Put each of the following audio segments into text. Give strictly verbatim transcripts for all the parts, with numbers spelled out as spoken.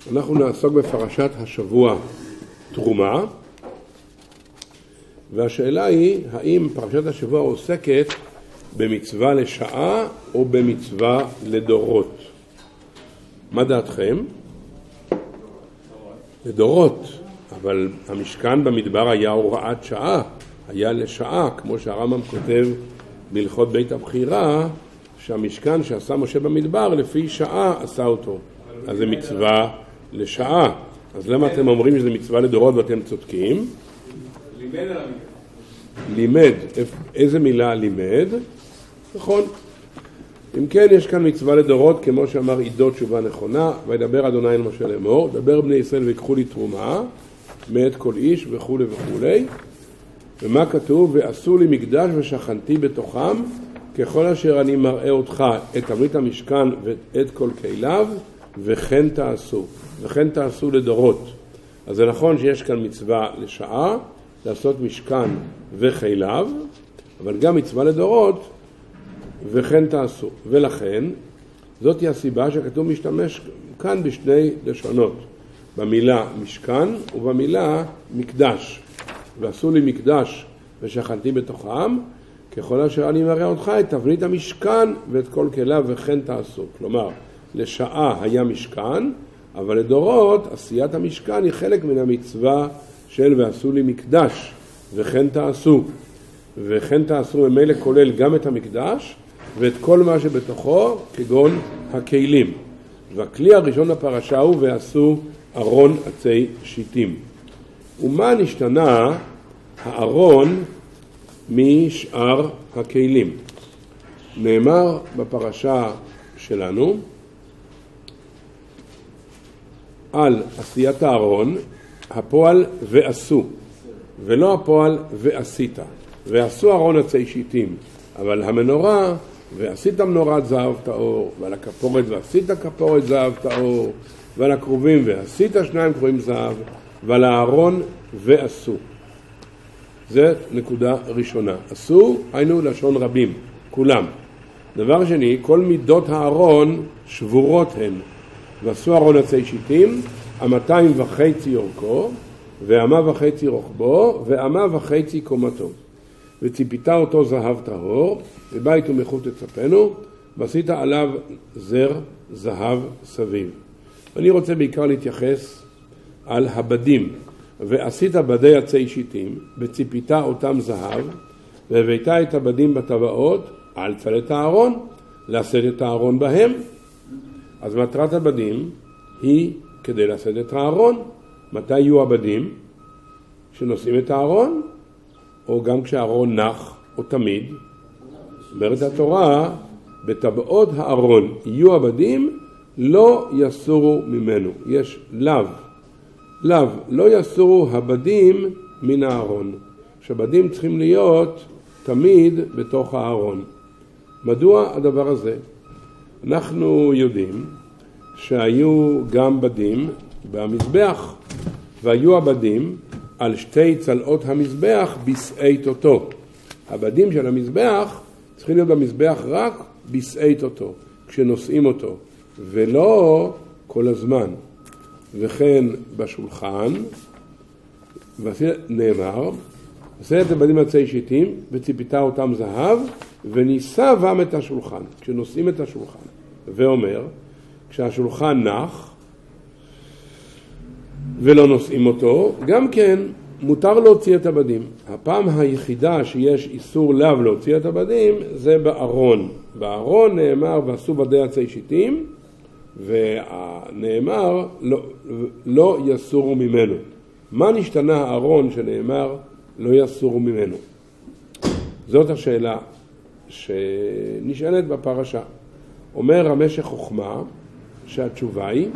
אנחנו נעסוק בפרשת השבוע תרומה, והשאלה היא האם פרשת השבוע עוסקת במצווה לשעה או במצווה לדורות. מה דעתכם? לדורות, אבל המשכן במדבר היה הוראת שעה, היה לשעה, כמו שהרמב"ם כותב בהלכות בית הבחירה, שהמשכן שעשה משה במדבר לפי שעה עשה אותו, אז זה מצווה לשעה. אז למה אתם אומרים שזה מצווה לדורות ואתם צודקים? לימד על המקרא. לימד, איזה מילה לימד? נכון. אם כן, יש כאן מצווה לדורות, כמו שאמר עידו תשובה נכונה, וידבר אדוני אל משה לאמור, דבר בני ישראל ויקחו לי תרומה, מאת כל איש וכו' וכו'. ומה כתוב? ועשו לי מקדש ושכנתי בתוכם, ככל אשר אני מראה אותך את תבנית המשכן ואת כל כליו, וכן תעשו. וכן תעשו לדורות. אז זה נכון שיש כאן מצווה לשעה, לעשות משכן וכליו, אבל גם מצווה לדורות, וכן תעשו. ולכן, זאת היא הסיבה שכתוב משתמש כאן בשני לשונות, במילה משכן ובמילה מקדש. ועשו לי מקדש ושכנתי בתוכם, ככל אשר אני מראה אותך את תבנית המשכן ואת כל כליו, וכן תעשו. כלומר, לשעה היה משכן, אבל לדורות עשיית המשכן היא חלק מן המצווה של ועשו לי מקדש, וכן תעשו. וכן תעשו ממילא כולל גם את המקדש ואת כל מה שבתוכו, כגון הכלים. והכלי הראשון בפרשה הוא ועשו ארון עצי שיטים. ומה נשתנה הארון משאר הכלים? נאמר בפרשה שלנו על עשיית הארון הפועל ועשו, ולא הפועל ועשית. ועשו ארון עצי שיטים, אבל המנורה ועשית מנורת זהב טהור, ועל הכפורת ועשית כפורת זהב טהור, ועל הקרובים ועשית שניים קרובים זהב, ועל הארון ועשו. זה נקודה ראשונה. עשו היינו לשון רבים, כולם. דבר שני, כל מידות הארון שבורות הן. ועשו ארון עצי שיטים, המאתיים וחצי אורכו, ואמה וחצי רוחבו, ואמה וחצי קומתו. וציפיתה אותו זהב טהור, ובית ומחוט תצפנו, ועשית עליו זר זהב סביב. אני רוצה בעיקר להתייחס על הבדים. ועשית בדי עצי שיטים, וציפיתה אותם זהב, והבאת את הבדים בטבעות, על צלת הארון, לשאת את הארון בהם. אז מטרת הבדים היא כדי לשאת את הארון. מתי יהיו הבדים? שנושאים את הארון, או גם כשהארון נח, או תמיד. אומרת התורה, בטבעות הארון יהיו הבדים, לא יסורו ממנו. יש לאו. לאו, לא יסורו הבדים מן הארון. שהבדים צריכים להיות תמיד בתוך הארון. מדוע הדבר הזה? אנחנו יודעים שהיו גם בדים במזבח, והיו הבדים על שתי צלעות המזבח בשעית אותו. הבדים של המזבח צריכים להיות במזבח רק בשעית אותו, כשנושאים אותו, ולא כל הזמן. וכן בשולחן, נאמר, עשה את הבדים עצי שיטים, וציפיתה אותם זהב, וניסה בם את השולחן, כשנושאים את השולחן. ואומר, כשהשולחן נח, ולא נושאים אותו, גם כן מותר להוציא את הבדים. הפעם היחידה שיש איסור לאו להוציא את הבדים, זה בארון. בארון נאמר, ועשו בדי עצי שיטים, ונאמר, לא, לא יסורו ממנו. מה נשתנה הארון שנאמר, לא יסורו ממנו? זאת השאלה שנשאלת בפרשה. אומר המשך חוכמה שהתשובה היא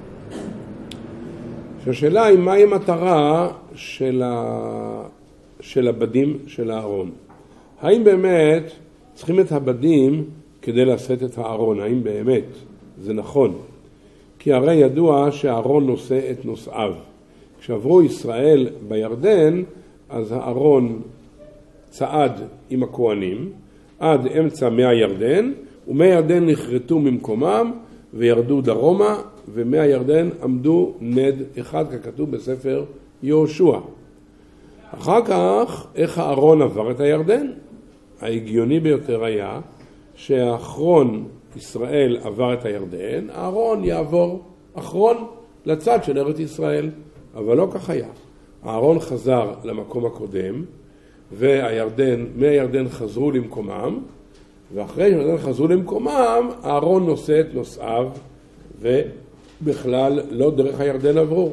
שהשאלה היא מהי המטרה של, ה... של הבדים של הארון. האם באמת צריכים את הבדים כדי לשאת את הארון? האם באמת זה נכון? כי הרי ידוע שהארון נושא את נושאיו. כשעברו ישראל בירדן, אז הארון צעד עם הכהנים עד אמצע מי הירדן, ומי ירדן נחרטו ממקומם, וירדו דרומה, ומהירדן עמדו נד אחד, ככתוב בספר יהושע. אחר כך, איך הארון עבר את הירדן? ההגיוני ביותר היה שהאחרון ישראל עבר את הירדן, הארון יעבור אחרון לצד של ארץ ישראל, אבל לא כך היה. הארון חזר למקום הקודם, והירדן, מהירדן חזרו למקומם, ואחרי שהירדן חזרו למקומם, הארון נושא את נושאיו, ובכלל לא דרך הירדן עברו.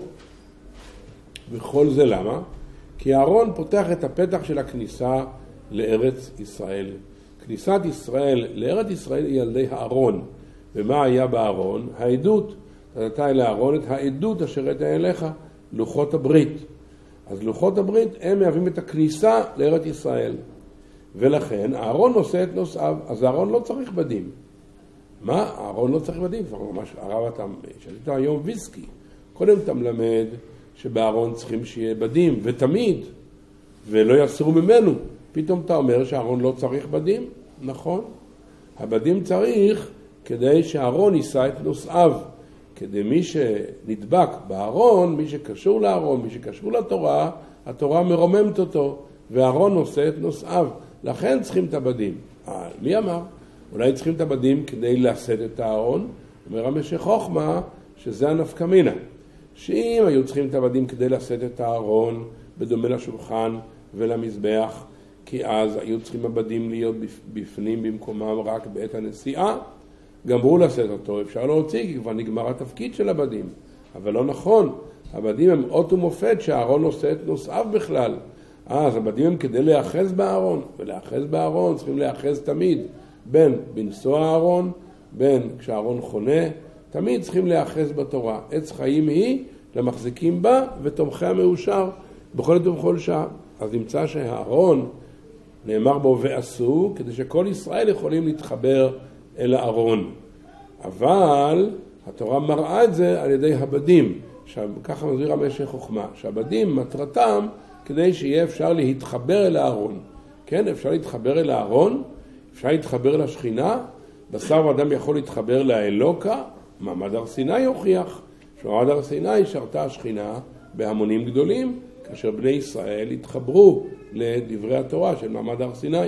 וכל זה למה? כי הארון פותח את הפתח של הכניסה לארץ ישראל. כניסת ישראל לארץ ישראל היא על ידי הארון. ומה היה בארון? העדות. נתת אל הארון את העדות אשר הייתה אליך, לוחות הברית. אז לוחות הברית הם מהווים את הכניסה לארץ ישראל. ולכן הארון נושא את נושאיו, אז הארון לא צריך בדים. מה? הארון לא צריך בדים. ממש הרב אתה, שתית היום ויסקי. קודם אתה מלמד שבארון צריכים שיהיה בדים, ותמיד, ולא יסרו ממנו. פתאום אתה אומר שהארון לא צריך בדים? נכון. הבדים צריך כדי שהארון יישא את נושאיו. כדי מי שנדבק בארון, מי שקשור לארון, מי שקשור לתורה, התורה מרוממת אותו, והארון נושא את נושאיו. לכן צריכים את הבדים. מי אמר? אולי צריכים את הבדים כדי לשאת את הארון? אומר המשך חוכמה שזה הנפקא מינה. שאם היו צריכים את הבדים כדי לשאת את הארון, בדומה לשולחן ולמזבח, כי אז היו צריכים הבדים להיות בפנים במקומם רק בעת הנסיעה, גמרו לשאת אותו, אפשר להוציא, כי כבר נגמר התפקיד של הבדים. אבל לא נכון, הבדים הם אות ומופת שהארון נושא את נושאיו בכלל. אז הבדים הם כדי להיאחז בארון, ולהיאחז בארון צריכים להיאחז תמיד, בין בנסוע הארון, בין כשהארון חונה, תמיד צריכים להיאחז בתורה. עץ חיים היא למחזיקים בה ותומכי המאושר בכל עת ובכל שעה. אז נמצא שהארון נאמר בו ועשו, כדי שכל ישראל יכולים להתחבר אל הארון. אבל התורה מראה את זה על ידי הבדים. ככה מסביר המשך חוכמה, שהבדים מטרתם כדי שיהיה אפשר להתחבר אל הארון. כן, אפשר להתחבר אל הארון, אפשר להתחבר לשכינה, בשר ואדם יכול להתחבר לאלוקה, מעמד הר סיני יוכיח. שמעמד הר סיני שרתה השכינה בהמונים גדולים, כאשר בני ישראל התחברו לדברי התורה של מעמד הר סיני.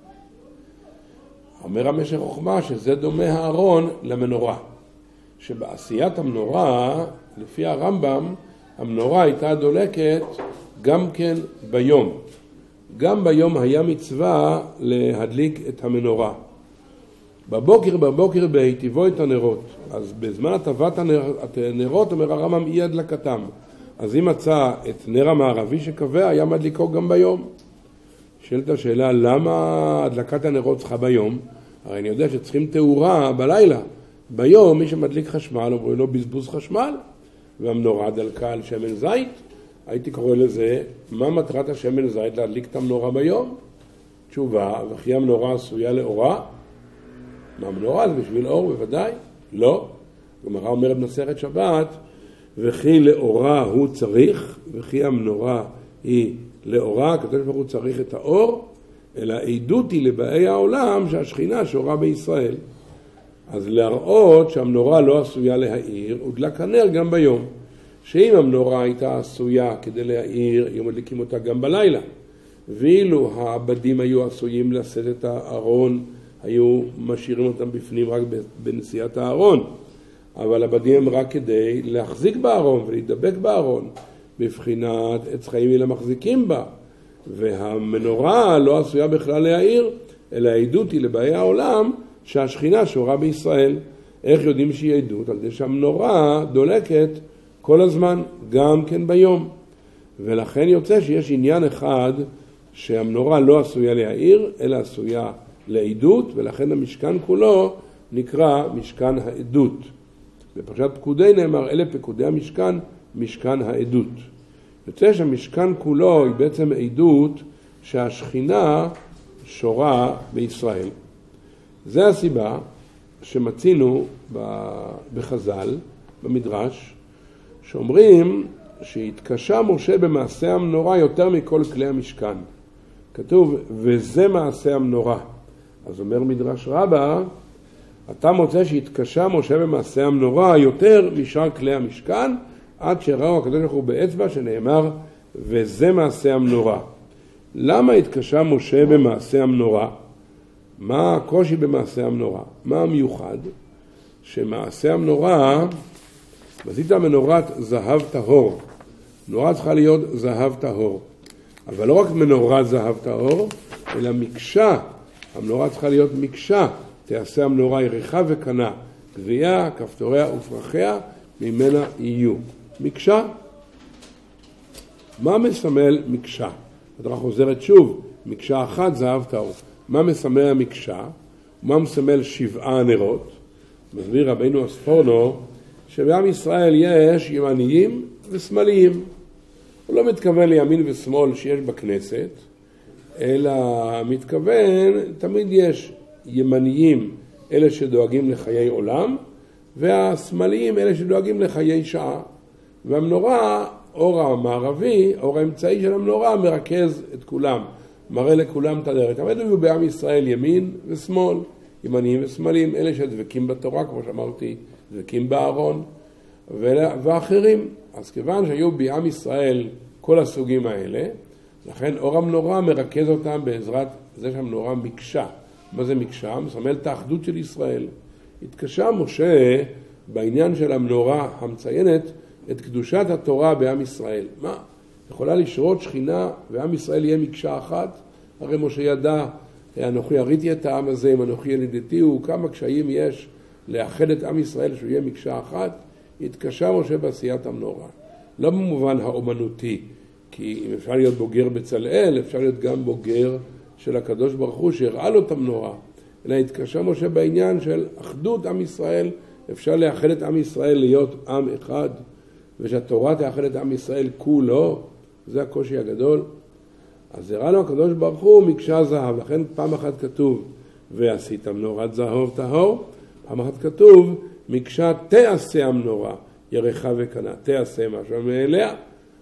אומר המשך חוכמה שזה דומה הארון למנורה. שבעשיית המנורה, לפי הרמב"ם, המנורה הייתה דולקת גם כן ביום. גם ביום היה מצווה להדליק את המנורה. בבוקר, בבוקר בהיטיבו את הנרות. אז בזמן הטבת הנרות, אומר הרמב"ם, אי הדלקתם. אז אם מצא את נר המערבי שקבע, היה מדליקו גם ביום. שאלת השאלה, למה הדלקת הנרות צריכה ביום? הרי אני יודע שצריכים תאורה בלילה. ביום מי שמדליק חשמל, אומרים לו בזבוז חשמל, והמנורה דלקה על שמן זית. הייתי קורא לזה, מה מטרת השמן זית להדליק את המנורה ביום? תשובה, וכי המנורה עשויה לאורה? מה המנורה? זה בשביל אור בוודאי? לא. גמרא אומרת במסכת שבת, וכי לאורה הוא צריך, וכי המנורה היא לאורה, הקדוש ברוך הוא צריך את האור, אלא עדות היא לבאי העולם שהשכינה שורה בישראל. אז להראות שהמנורה לא עשויה להאיר, הודלק הנר גם ביום. שאם המנורה הייתה עשויה כדי להאיר, היו מדליקים אותה גם בלילה. ואילו הבדים היו עשויים לשאת את הארון, היו משאירים אותם בפנים רק בנשיאת הארון. אבל הבדים הם רק כדי להחזיק בארון ולהידבק בארון, בבחינת עץ חיים היא למחזיקים בה. והמנורה לא עשויה בכלל להאיר, אלא העדות היא לבאי העולם שהשכינה שורה בישראל. איך יודעים שהיא עדות? על זה שהמנורה דולקת כל הזמן, גם כן ביום. ולכן יוצא שיש עניין אחד שהמנורה לא עשויה להאיר, אלא עשויה לעדות, ולכן המשכן כולו נקרא משכן העדות. בפרשת פקודי נאמר, אלה פקודי המשכן, משכן העדות. יוצא שהמשכן כולו היא בעצם עדות שהשכינה שורה בישראל. זה הסיבה שמצינו בחז"ל, במדרש, שאומרים שהתקשה משה במעשה המנורה יותר מכל כלי המשכן. כתוב, וזה מעשה המנורה. אז אומר מדרש רבה, אתה מוצא שהתקשה משה במעשה המנורה יותר משאר כלי המשכן, עד שראו הקדוש ברוך הוא באצבע שנאמר, וזה מעשה המנורה. למה התקשה משה במעשה המנורה? מה הקושי במעשה המנורה? מה המיוחד? שמעשה המנורה, עשית מנורת זהב טהור. מנורה צריכה להיות זהב טהור. אבל לא רק מנורת זהב טהור, אלא מקשה. המנורה צריכה להיות מקשה. תעשה המנורה ירחה וקנה. גבייה, כפתוריה ופרחיה, ממנה יהיו. מקשה. מה מסמל מקשה? התורה חוזרת שוב, מקשה אחת זהב טהור. מה מסמל המקשה? מה מסמל שבעה נרות? מסביר רבינו הספורנו שבעם ישראל יש ימניים ושמאליים. הוא לא מתכוון לימין ושמאל שיש בכנסת, אלא מתכוון, תמיד יש ימניים, אלה שדואגים לחיי עולם, והשמאליים, אלה שדואגים לחיי שעה. והמנורה, אור המערבי, אור האמצעי של המנורה, מרכז את כולם, מראה לכולם את הדרך. תמיד היו בעם ישראל ימין ושמאל, ימניים ושמאליים, אלה שדבקים בתורה, כמו שאמרתי, דבקים בארון, ואחרים. אז כיוון שהיו בעם ישראל כל הסוגים האלה, לכן אור המנורה מרכז אותם בעזרת זה שהמנורה מקשה. מה זה מקשה? מסמל את האחדות של ישראל. התקשה משה בעניין של המנורה המציינת את קדושת התורה בעם ישראל. מה? יכולה לשרות שכינה ועם ישראל יהיה מקשה אחת? הרי משה ידע, אנוכי הריתי את העם הזה, אם אנוכי ילידתי הוא, כמה קשיים יש לאחד את עם ישראל שהוא יהיה מקשה אחת? התקשה משה בעשיית המנורה. לא במובן האומנותי, כי אם אפשר להיות בוגר בצלאל, אפשר להיות גם בוגר של הקדוש ברוך הוא שהראה לו את המנורה. אלא התקשה משה בעניין של אחדות עם ישראל, אפשר לאחד את עם ישראל להיות עם אחד, ושהתורה תאחד את עם ישראל כולו, זה הקושי הגדול. אז הראה לו הקדוש ברוך הוא מקשה זהב, לכן פעם אחת כתוב, ועשית מנורת זהב טהור, פעם אחת כתוב, מקשה תעשה המנורה, ירחה וקנה, תעשה משהו מאליה.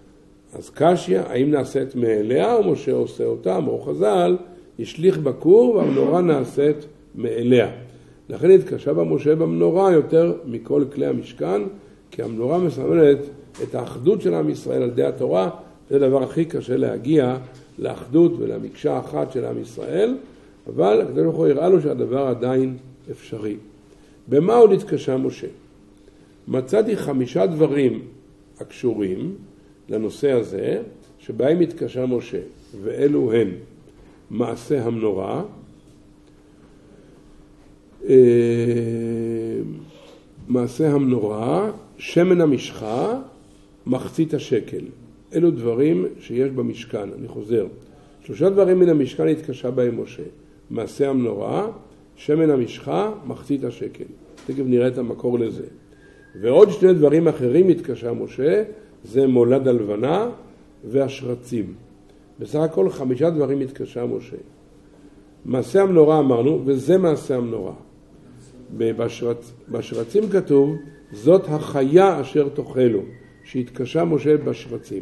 אז קשיה, האם נעשית מאליה או משה עושה אותה? אמרו חז"ל, השליך בכור והמנורה נעשית מאליה. לכן התקשה במשה במנורה יותר מכל כלי המשכן, כי המנורה מסמלת את האחדות של עם ישראל על ידי התורה. זה הדבר הכי קשה להגיע לאחדות ולמקשה אחת של עם ישראל, אבל הקדוש ברוך הוא הראה לו שהדבר עדיין אפשרי. במה עוד התקשה משה? מצאתי חמישה דברים הקשורים לנושא הזה שבהם התקשה משה, ואלו הן מעשה המנורה, מעשה המנורה, שמן המשחה, מחצית השקל. אלו דברים שיש במשכן. אני חוזר. שלושה דברים מן המשכן התקשה בהם משה. מעשה המנורה, שמן המשחה, מחצית השקל. תכף נראה את המקור לזה. ועוד שני דברים אחרים התקשה משה, זה מולד הלבנה והשרצים. בסך הכל חמישה דברים התקשה משה. מעשה המנורה אמרנו, וזה מעשה המנורה. בשרצ... בשרצים כתוב, זאת החיה אשר תאכלו, שהתקשה משה בשרצים.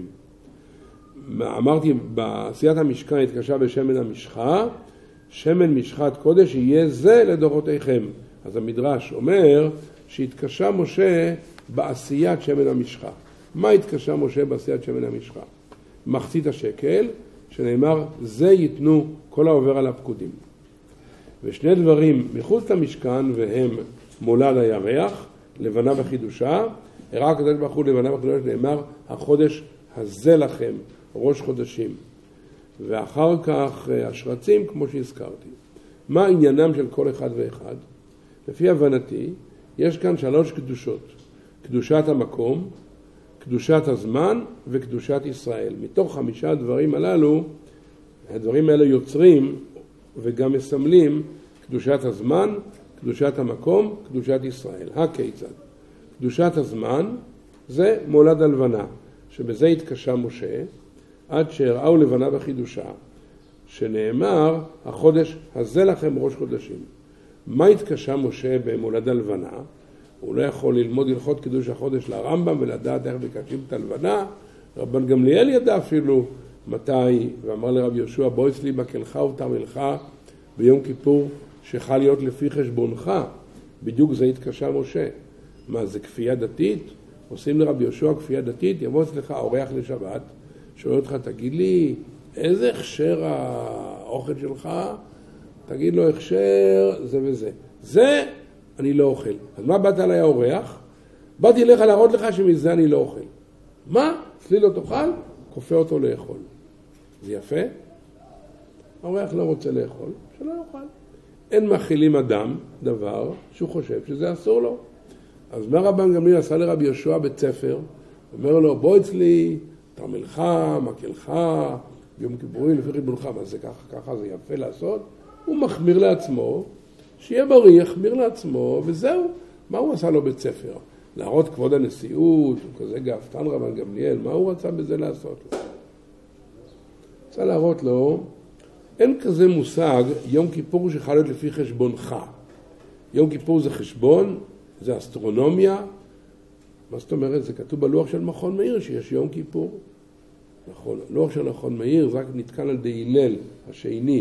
אמרתי, בעשיית המשכן התקשה בשמן המשחה, שמן משחת קודש יהיה זה לדורותיכם. אז המדרש אומר שהתקשה משה בעשיית שמן המשחה. מה התקשה משה בעשיית שמן המשחה? מחצית השקל, שנאמר, זה ייתנו כל העובר על הפקודים. ושני דברים מחוץ למשכן, והם מולד הירח, לבנה וחידושה, הראה הקדוש ברוך הוא לבנה וחידושה, שנאמר, החודש הזה לכם, ראש חודשים. ואחר כך השרצים, כמו שהזכרתי. מה עניינם של כל אחד ואחד? לפי הבנתי, יש כאן שלוש קדושות. קדושת המקום, קדושת הזמן וקדושת ישראל. מתוך חמישה הדברים הללו, הדברים האלה יוצרים וגם מסמלים קדושת הזמן, קדושת המקום, קדושת ישראל. הכיצד? קדושת הזמן זה מולד הלבנה, שבזה התקשה משה, עד שהראו לבנה בחידושה, שנאמר, החודש הזה לכם ראש חודשים. מה התקשה משה במולד הלבנה? הוא לא יכול ללמוד הלכות קידוש החודש לרמב"ם ולדעת איך מקדשים את הלבנה. רבן גמליאל ידע אפילו מתי, ואמר לרב יהושע, בוא אצלי בקלך ותרמלך ביום כיפור שחל להיות לפי חשבונך. בדיוק זה התקשה משה. מה, זה כפייה דתית? עושים לרבי יהושע כפייה דתית, יבוא אצלך אורח לשבת, שואל אותך, תגיד לי, איזה הכשר האוכל שלך? תגיד לו, הכשר זה וזה. זה אני לא אוכל. אז מה באת עליי האורח? באתי לך להראות לך שמזה אני לא אוכל. מה? אצלי לא תאכל? כופה אותו לאכול. זה יפה? האורח לא רוצה לאכול, שלא יאכל. אין מאכילים אדם דבר שהוא חושב שזה אסור לו. אז מה רבן גמליאל עשה לרבי יהושע בית ספר? אומר לו, בוא אצלי, תרמלך, מקלך, יום כיפורים, לפי ריבונך. מה זה ככה, ככה זה יפה לעשות? הוא מחמיר לעצמו, שיהיה בריא, יחמיר לעצמו, וזהו. מה הוא עשה לו בית ספר? להראות כבוד הנשיאות, הוא כזה גאוותן רבן גמליאל, מה הוא רצה בזה לעשות לו? רצה להראות לו, אין כזה מושג יום כיפור שחל להיות לפי חשבונך. יום כיפור זה חשבון, זה אסטרונומיה. מה זאת אומרת? זה כתוב בלוח של מכון מאיר שיש יום כיפור. נכון, לוח של מכון מאיר זה רק נתקן על די הלל השני,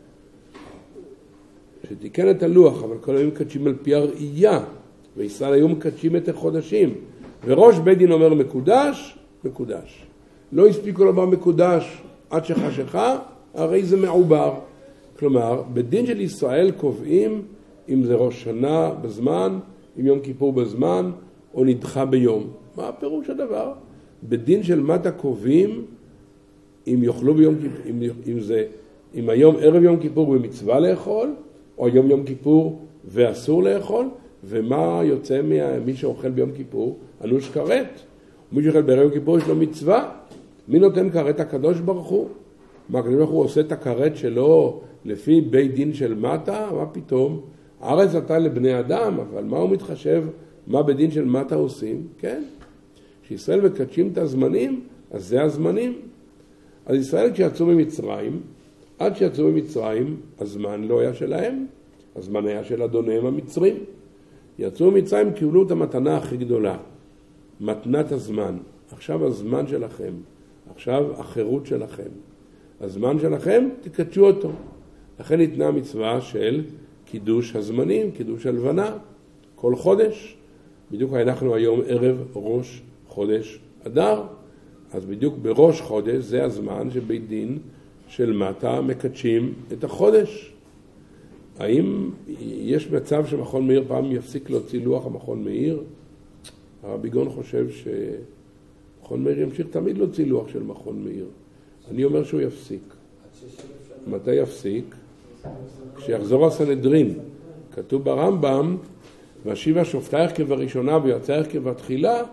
שתיקן את הלוח, אבל כל היום מקדשים על פי הראייה, וישראל היום מקדשים את החודשים, וראש בית דין אומר מקודש, מקודש. לא הספיקו לומר מקודש עד שחשכה, הרי זה מעובר. כלומר, בדין של ישראל קובעים אם זה ראש שנה בזמן, אם יום כיפור בזמן, או נדחה ביום. מה הפירוש הדבר? בדין של מטה קובעים אם יאכלו ביום כיפור, אם, אם זה, אם היום ערב יום כיפור במצווה לאכול, או יום יום כיפור ואסור לאכול, ומה יוצא ממי שאוכל ביום כיפור? אנוש כרת. מי שאוכל בערב יום כיפור יש לו מצווה. מי נותן כרת? הקדוש ברוך הוא. מה, הקדוש ברוך הוא עושה את הכרת שלו לפי בית דין של מטה? מה פתאום? הארץ נתן לבני אדם, אבל מה הוא מתחשב? מה בדין של מטה עושים? כן. כשישראל מקדשים את הזמנים, אז זה הזמנים. אז ישראל כשיצאו ממצרים, עד שיצאו ממצרים, הזמן לא היה שלהם, הזמן היה של אדוניהם המצרים. יצאו ממצרים, קיבלו את המתנה הכי גדולה, מתנת הזמן. עכשיו הזמן שלכם, עכשיו החירות שלכם. הזמן שלכם, תקדשו אותו. לכן ניתנה מצווה של קידוש הזמנים, קידוש הלבנה, כל חודש. בדיוק אנחנו היום ערב ראש חודש אדר, אז בדיוק בראש חודש זה הזמן שבית דין של מטה מקדשים את החודש. האם יש מצב שמכון מאיר פעם יפסיק להוציא לוח המכון מאיר? הרבי גאון חושב שמכון מאיר ימשיך תמיד להוציא לוח של מכון מאיר. אני אומר שהוא יפסיק. מתי יפסיק? כשיחזור הסנהדרין. כתוב ברמב"ם, והשיב השופטי הרכב הראשונה ויועצי הרכב התחילה,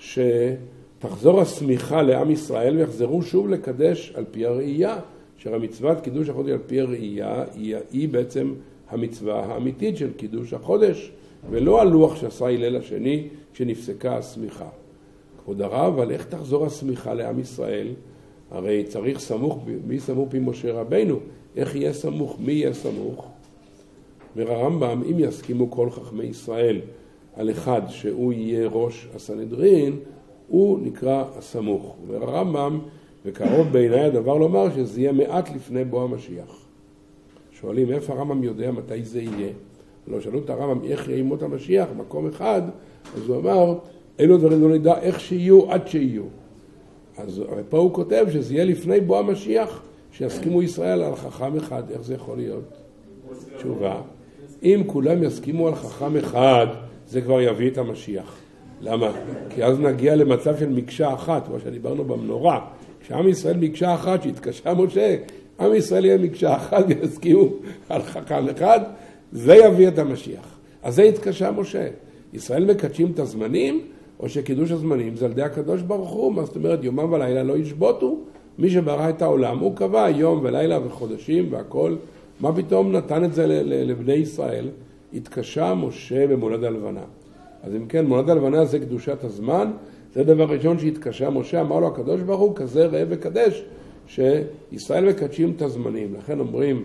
שתחזור הסמיכה לעם ישראל ויחזרו שוב לקדש על פי הראייה, שהמצוות קידוש החודש על פי הראייה היא, היא בעצם המצווה האמיתית של קידוש החודש, ולא הלוח שעשה הלל השני כשנפסקה הסמיכה. כבוד הרב, אבל איך תחזור הסמיכה לעם ישראל? הרי צריך סמוך, מי סמוך פי משה רבינו? איך יהיה סמוך? מי יהיה סמוך? אומר הרמב"ם, אם יסכימו כל חכמי ישראל על אחד שהוא יהיה ראש הסנהדרין, הוא נקרא הסמוך. אומר הרמב"ם, וקרוב בעיניי הדבר לומר שזה יהיה מעט לפני בוא המשיח. שואלים, איפה הרמב"ם יודע מתי זה יהיה? לא שאלו את הרמב"ם, איך יהיה ימות המשיח, מקום אחד, אז הוא אמר, אלו דברים לא נדע איך שיהיו עד שיהיו. אז פה הוא כותב שזה יהיה לפני בוא המשיח, שיסכימו ישראל על חכם אחד. איך זה יכול להיות? תשובה. אם כולם יסכימו על חכם אחד, זה כבר יביא את המשיח. למה? כי אז נגיע למצב של מקשה אחת, כמו שדיברנו במנורה. כשעם ישראל מקשה אחת, שהתקשה משה, עם ישראל יהיה מקשה אחת ויסכימו על חכם אחד, זה יביא את המשיח. אז זה התקשה משה. ישראל מקדשים את הזמנים, או שקידוש הזמנים זה על ידי הקדוש ברוך הוא. מה זאת אומרת, יומם ולילה לא ישבותו. מי שברא את העולם, הוא קבע יום ולילה וחודשים והכל. מה פתאום נתן את זה לבני ישראל? התקשה משה במולד הלבנה. אז אם כן, מולד הלבנה זה קדושת הזמן, זה דבר ראשון שהתקשה משה, אמר לו הקדוש ברוך הוא, כזה ראה וקדש, שישראל מקדשים את הזמנים. לכן אומרים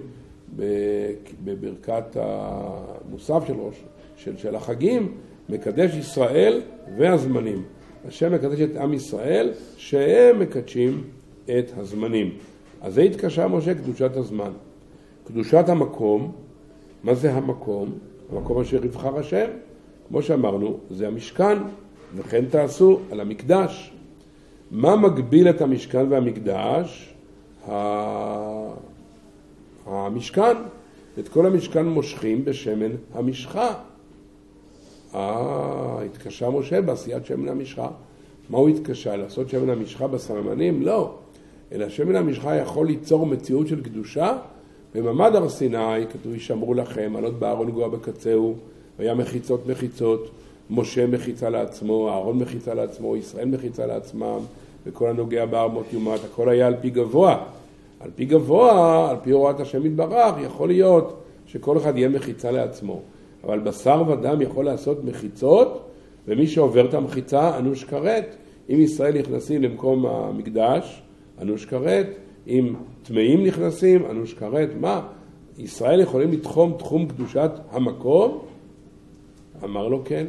בברכת המוסף של ראש, של, של החגים, מקדש ישראל והזמנים. השם מקדש את עם ישראל, שהם מקדשים את הזמנים. אז זה התקשה משה, קדושת הזמן. קדושת המקום, מה זה המקום? המקום אשר יבחר השם, כמו שאמרנו, זה המשכן, וכן תעשו על המקדש. מה מגביל את המשכן והמקדש? המשכן. את כל המשכן מושכים בשמן המשחה. אה, התקשה משה בעשיית שמן המשחה. מה הוא התקשה? לעשות שמן המשחה בסממנים? לא. אלא שמן המשחה יכול ליצור מציאות של קדושה. במעמד הר סיני כתוב ישמרו לכם, עלות בארון גועה בקצהו, והיה מחיצות מחיצות, משה מחיצה לעצמו, אהרון מחיצה לעצמו, ישראל מחיצה לעצמם, וכל הנוגע בארמות יומת, הכל היה על פי גבוה. על פי גבוה, על פי הוראת השם יתברך, יכול להיות שכל אחד יהיה מחיצה לעצמו. אבל בשר ודם יכול לעשות מחיצות, ומי שעובר את המחיצה, אנוש כרת. אם ישראל נכנסים למקום המקדש, אנוש כרת. אם טמאים נכנסים, אנוש כרת. מה? ישראל יכולים לתחום תחום קדושת המקום? אמר לו כן.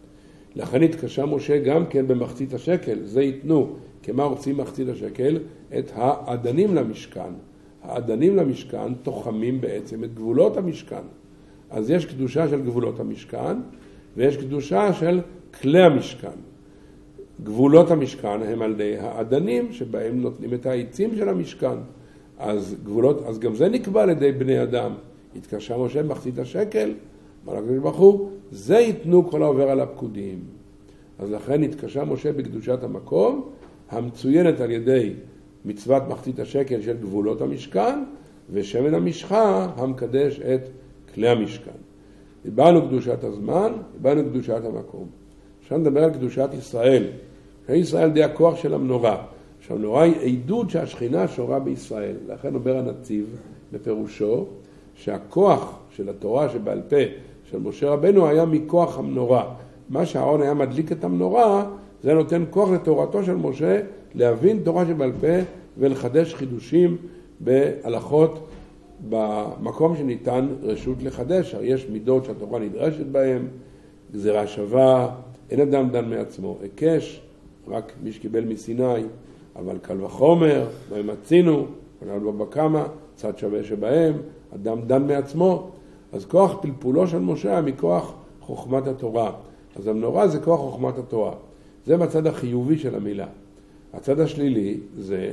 לכן התקשה משה גם כן במחצית השקל. זה ייתנו. כמה רוצים מחצית השקל? את האדנים למשכן. האדנים למשכן תוחמים בעצם את גבולות המשכן. אז יש קדושה של גבולות המשכן, ויש קדושה של כלי המשכן. גבולות המשכן הם על ידי האדנים, שבהם נותנים את העצים של המשכן. אז גבולות, אז גם זה נקבע על ידי בני אדם. התקשה משה מחצית השקל, מלאך הקדוש ברוך הוא, זה ייתנו כל העובר על הפקודים. אז לכן התקשה משה בקדושת המקום, המצוינת על ידי מצוות מחצית השקל של גבולות המשכן, ושמן המשחה המקדש את כלי המשכן. דיברנו קדושת הזמן, דיברנו קדושת המקום. עכשיו נדבר על קדושת ישראל. ישראל די הכוח של המנורה. שהמנורה היא עדות שהשכינה שורה בישראל. לכן אומר הנציב בפירושו, שהכוח של התורה שבעל פה של משה רבנו היה מכוח המנורה. מה שהארון היה מדליק את המנורה, זה נותן כוח לתורתו של משה להבין תורה שבעל פה ולחדש חידושים בהלכות במקום שניתן רשות לחדש. יש מידות שהתורה נדרשת בהם, גזירה שווה, אין אדם דן מעצמו, הקש, רק מי שקיבל מסיני, אבל קל וחומר, בהם מצינו, פננו בבקמה, צד שווה שבהם, אדם דן מעצמו. אז כוח פלפולו של משה מכוח חוכמת התורה. אז המנורה זה כוח חוכמת התורה. זה בצד החיובי של המילה. הצד השלילי זה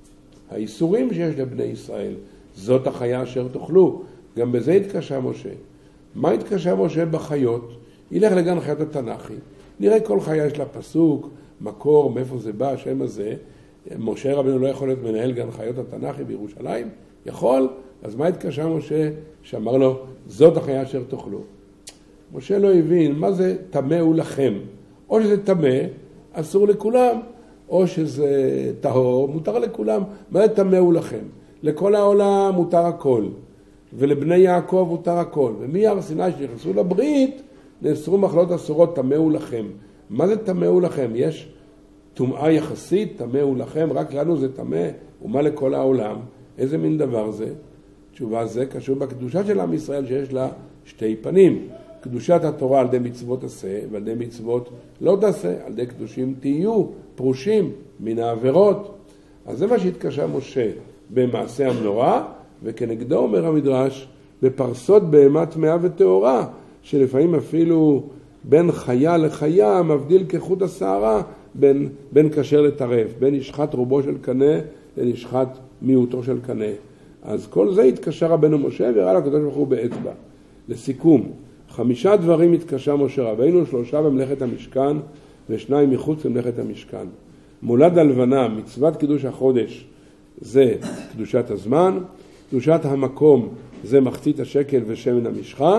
האיסורים שיש לבני ישראל. זאת החיה אשר תאכלו. גם בזה התקשה משה. מה התקשה משה בחיות? ילך לגן חיות התנ"כי. נראה כל חיה יש לה פסוק, מקור, מאיפה זה בא, השם הזה. משה רבנו לא יכול להיות מנהל גן חיות התנ"כי בירושלים? יכול. אז מה התקשה משה שאמר לו, זאת החיה אשר תאכלו? משה לא הבין מה זה טמא הוא לכם. או שזה טמא, אסור לכולם, או שזה טהור, מותר לכולם. מה זה טמא הוא לכם? לכל העולם מותר הכל, ולבני יעקב מותר הכל. ומי הר סיני שנכנסו לברית, נאסרו מחלות אסורות, טמא הוא לכם. מה זה טמא הוא לכם? יש טומאה יחסית, טמא הוא לכם, רק לנו זה טמא, ומה לכל העולם? איזה מין דבר זה? תשובה זה קשור בקדושה של עם ישראל שיש לה שתי פנים. קדושת התורה על ידי מצוות עשה, ועל ידי מצוות לא תעשה, על ידי קדושים תהיו, פרושים מן העבירות. אז זה מה שהתקשה משה במעשה המנורה, וכנגדו אומר המדרש, בפרסות בהמה טמאה וטהורה, שלפעמים אפילו בין חיה לחיה מבדיל כחוט השערה, בין, בין כשר לטרף, בין נשחט רובו של קנה לנשחט מיעוטו של קנה. אז כל זה התקשה רבנו משה והראה לקדוש ברוך הוא באצבע. לסיכום, חמישה דברים התקשה משה רבנו, שלושה במלאכת המשכן ושניים מחוץ למלאכת המשכן. מולד הלבנה, מצוות קידוש החודש, זה קדושת הזמן, קדושת המקום זה מחצית השקל ושמן המשחה,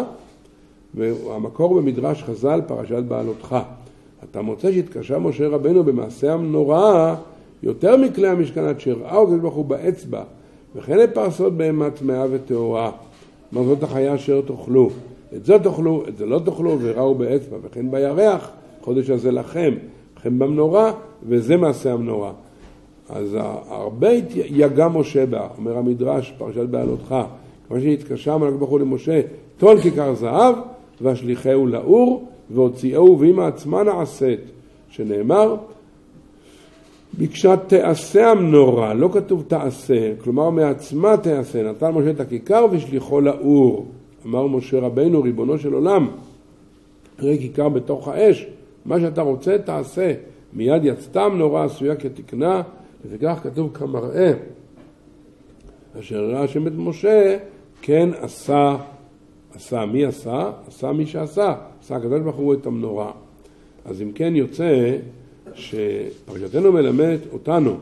והמקור במדרש חז"ל פרשת בעלותך. אתה מוצא שהתקשה משה רבנו במעשה המנורה יותר מכלי המשכן עד שראה הקדוש ברוך הוא באצבע, וכן לפרסות בהמה טמאה וטהורה. מה זאת החיה אשר תאכלו? את זה תאכלו, את זה לא תאכלו, וראו באצבע, וכן בירח, חודש הזה לכם, וכן במנורה, וזה מעשה המנורה. אז הרבה יגע משה בה, אומר המדרש, פרשת בעלותך, כמו שהתקשה מלאך ברוך הוא למשה, טול כיכר זהב, והשליחהו לאור, והוציאהו, ואם העצמה נעשית, שנאמר, ביקשה תעשה המנורה, לא כתוב תעשה, כלומר מעצמה תעשה, נתן משה את הכיכר ושליחו לאור. אמר משה רבנו, ריבונו של עולם, ראי כיכר בתוך האש, מה שאתה רוצה תעשה. מיד יצתה המנורה עשויה כתקנה, וכך כתוב כמראה. אשר ראה השם את משה, כן עשה, עשה. מי עשה? עשה מי שעשה. עשה הקדוש ברוך הוא את המנורה. אז אם כן יוצא שפרשתנו מלמדת אותנו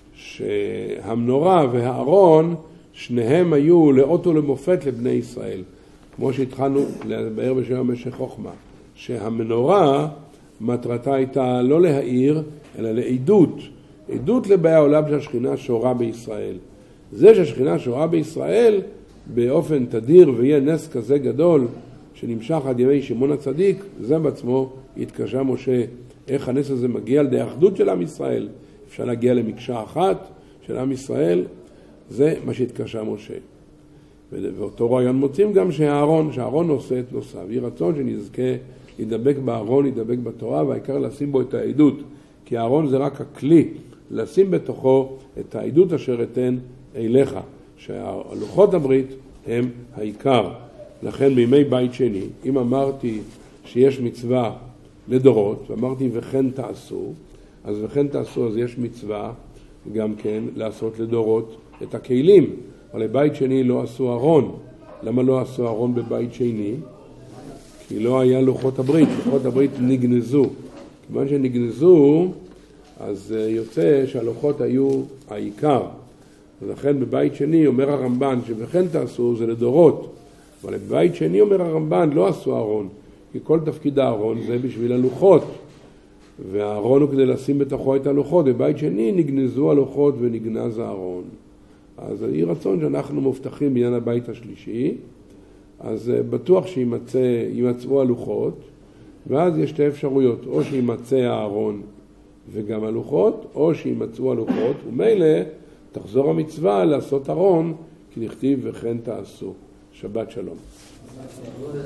שהמנורה והארון שניהם היו לאות ולמופת לבני ישראל. כמו שהתחלנו לבאר בשם המשך חוכמה. שהמנורה מטרתה הייתה לא להאיר אלא לעדות. עדות לבאי העולם שהשכינה שורה בישראל. זה שהשכינה שורה בישראל באופן תדיר ויהיה נס כזה גדול שנמשך עד ימי שמעון הצדיק, זה בעצמו התקשה משה. איך הנס הזה מגיע לידי האחדות של עם ישראל? אפשר להגיע למקשה אחת של עם ישראל, זה מה שהתקשה משה. ואותו רעיון מוצאים גם שהארון, שהארון עושה את נוסף. יהי רצון שנזכה להידבק בארון, להידבק בתורה, והעיקר לשים בו את העדות. כי הארון זה רק הכלי, לשים בתוכו את העדות אשר אתן אליך. שהלוחות הברית הם העיקר. לכן בימי בית שני, אם אמרתי שיש מצווה לדורות, ואמרתי וכן תעשו, אז וכן תעשו, אז יש מצווה גם כן לעשות לדורות את הכלים. אבל לבית שני לא עשו ארון. למה לא עשו ארון בבית שני? כי לא היה לוחות הברית. לוחות הברית נגנזו. כיוון שנגנזו, אז יוצא שהלוחות היו העיקר. ולכן בבית שני אומר הרמב"ן שבכן תעשו זה לדורות. אבל בבית שני אומר הרמב"ן לא עשו ארון. כי כל תפקיד הארון זה בשביל הלוחות. והארון הוא כדי לשים בתוכו את הלוחות. בבית שני נגנזו הלוחות ונגנז הארון. אז יהי רצון שאנחנו מובטחים בעניין הבית השלישי, אז בטוח שימצאו הלוחות, ואז יש שתי אפשרויות, או שימצא הארון וגם הלוחות, או שימצאו הלוחות, ומילא תחזור המצווה לעשות ארון, כי נכתיב וכן תעשו. שבת שלום.